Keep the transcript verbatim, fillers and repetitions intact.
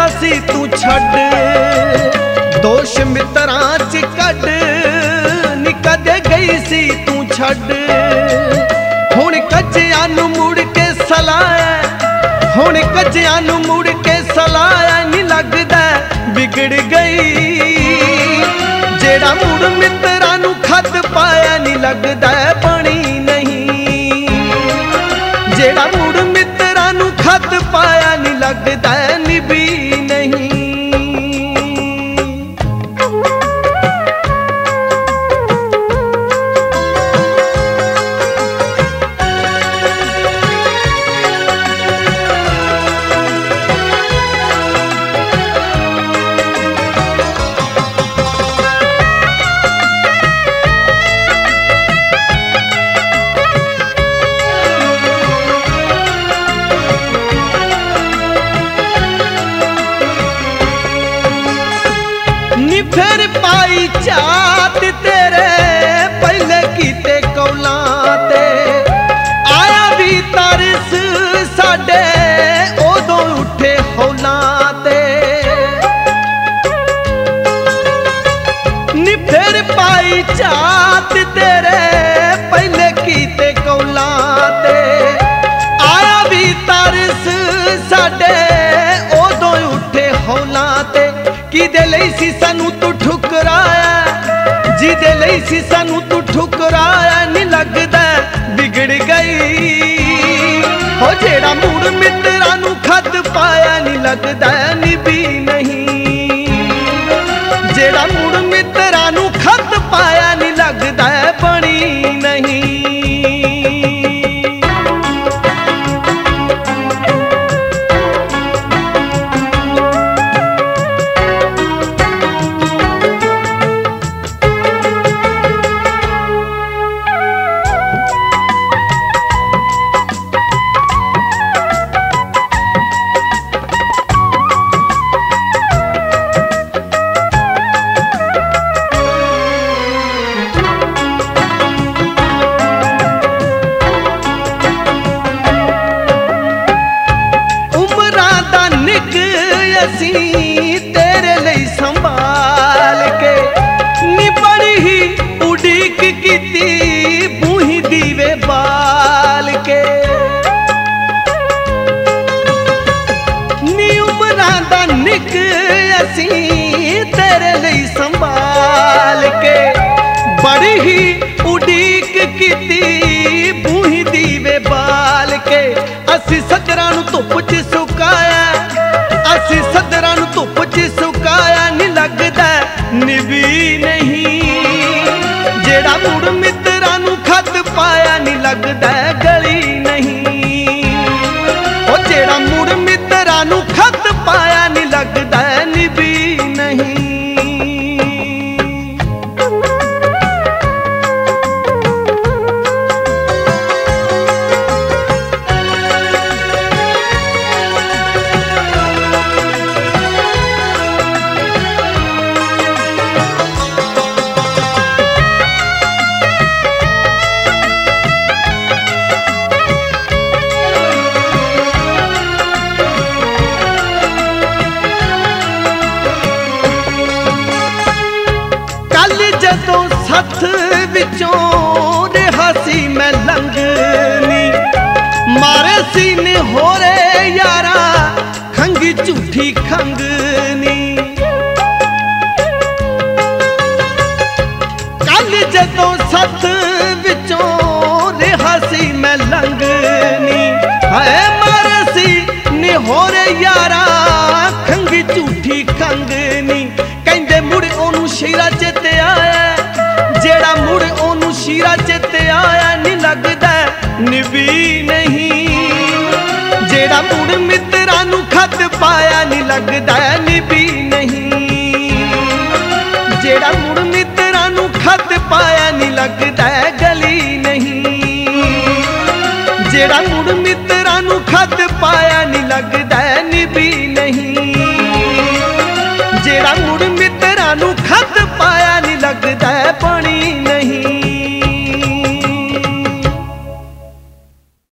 सी तू छड़ दोष मित्रां च कढ नी कदे गई सी तू छड़ हुण कज्जियां नूं मुड़ के सलाया हुण कज्जियां नूं मुड़ के सलाया नी लगदा बिगड़ गई जेड़ा मुड़ मित्रां नूं खत पाया नी लगदा बणी नहीं जेड़ा मुड़ मित्रां नूं खत पाया नी लगदा निभी नहीं। नी फिर पाई चात तेरे पहले कीते कौलां ते आया भी तरस साडे उदों उठे हौलां ते नी फिर पाई चात तेरे पहले कीते कौलां ते आया भी तरस साडे उदों उठे हौलां ते किदे लई सी सानू तू ठुकराया जिदे लई सी सानू तू ठुकराया नी लगदा बिगड़ गई हो जेड़ा मुड़ मित्रां नूं खत पाया नी लगदा निभी नहीं जेड़ा मुड़ मित्रां नूं खत पाया नी लगदा बणी नहीं। तेरे लई संभाल के नी बड़ी ही उड़ीक कीती बूही दीवे बाल के नी उमरां दा निक असी तेरे लई संभाल के बड़ी ही उड़ीक कीती बूही दीवे बाल के असी सदरां नूं धुप च सुकाया असी सदरां नूं धुप च सुकाया नी लगदा निभी नहीं जेड़ा मुड़ मित्रां नूं खत पाया नी लगदा गली नहीं ओ जेड़ा मुड़ मित्रां नूं खत पाया नी लगदा निभी नहीं। जदों सथ विचों रिहा सी मैं लंघनी मारे सीने होरे यारा खंगी झूठी खंगनी कल जदों सथ विचों रिहा सी मैं लंघनी है मारे सीने होरे यारा खंगी झूठी खंगनी कहंदे मुड़ ओनू शीरा चेते आया जेड़ा मुड़ ओनू शीरा चेते आया नी लगदा निभी नहीं जेड़ा मुड़ मित्रां नूं खत पाया नी लगदा निभी